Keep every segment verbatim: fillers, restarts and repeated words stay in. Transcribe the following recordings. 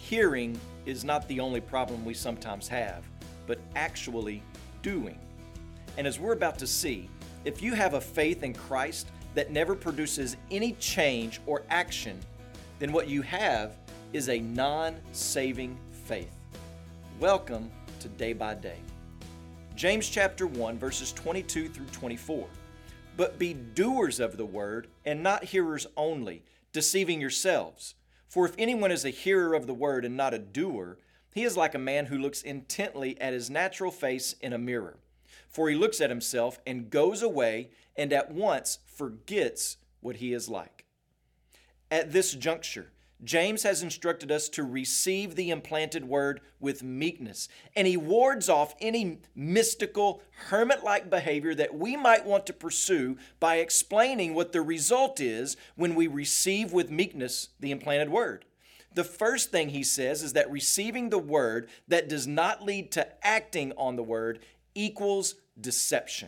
hearing is not the only problem we sometimes have, but actually doing. And as we're about to see, if you have a faith in Christ that never produces any change or action, then what you have is a non-saving faith. Welcome to Day by Day. James chapter one, verses twenty-two through twenty-four. But be doers of the word, and not hearers only, deceiving yourselves. For if anyone is a hearer of the word and not a doer, he is like a man who looks intently at his natural face in a mirror. For he looks at himself and goes away and at once forgets what he is like. At this juncture, James has instructed us to receive the implanted word with meekness, and he wards off any mystical, hermit-like behavior that we might want to pursue by explaining what the result is when we receive with meekness the implanted word. The first thing he says is that receiving the word that does not lead to acting on the word equals deception.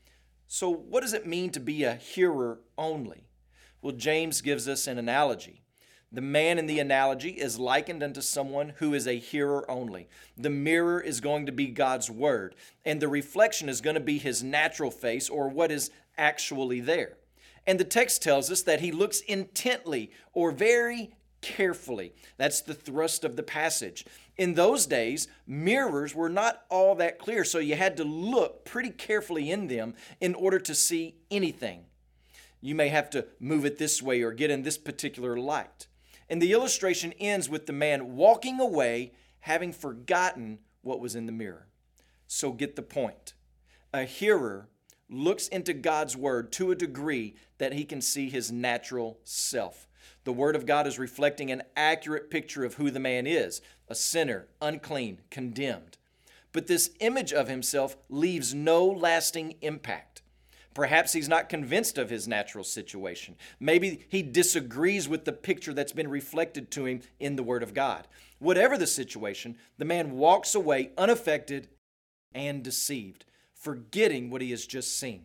So what does it mean to be a hearer only? Well, James gives us an analogy. The man in the analogy is likened unto someone who is a hearer only. The mirror is going to be God's word, and the reflection is going to be his natural face, or what is actually there. And the text tells us that he looks intently or very carefully. That's the thrust of the passage. In those days, mirrors were not all that clear, so you had to look pretty carefully in them in order to see anything. You may have to move it this way or get in this particular light. And the illustration ends with the man walking away, having forgotten what was in the mirror. So get the point. A hearer looks into God's word to a degree that he can see his natural self. The word of God is reflecting an accurate picture of who the man is, a sinner, unclean, condemned. But this image of himself leaves no lasting impact. Perhaps he's not convinced of his natural situation. Maybe he disagrees with the picture that's been reflected to him in the Word of God. Whatever the situation, the man walks away unaffected and deceived, forgetting what he has just seen.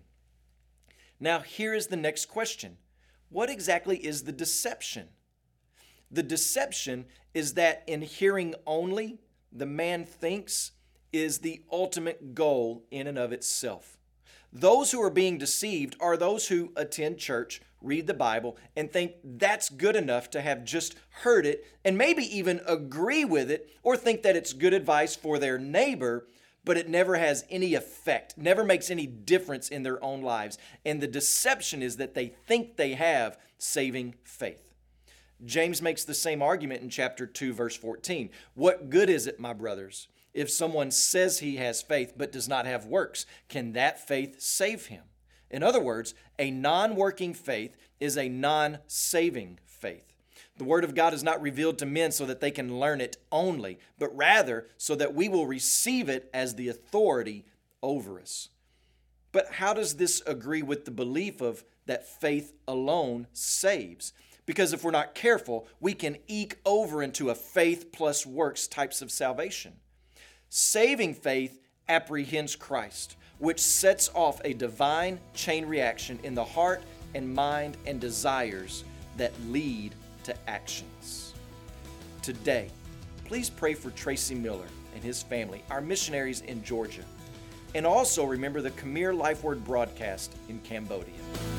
Now, here is the next question. What exactly is the deception? The deception is that in hearing only, the man thinks is the ultimate goal in and of itself. Those who are being deceived are those who attend church, read the Bible, and think that's good enough to have just heard it and maybe even agree with it or think that it's good advice for their neighbor, but it never has any effect, never makes any difference in their own lives. And the deception is that they think they have saving faith. James makes the same argument in chapter two, verse fourteen. What good is it, my brothers, if someone says he has faith but does not have works? Can that faith save him? In other words, a non-working faith is a non-saving faith. The Word of God is not revealed to men so that they can learn it only, but rather so that we will receive it as the authority over us. But how does this agree with the belief of that faith alone saves? Because if we're not careful, we can eke over into a faith plus works types of salvation. Saving faith apprehends Christ, which sets off a divine chain reaction in the heart and mind and desires that lead to actions. Today, please pray for Tracy Miller and his family, our missionaries in Georgia. And also remember the Khmer Life Word broadcast in Cambodia.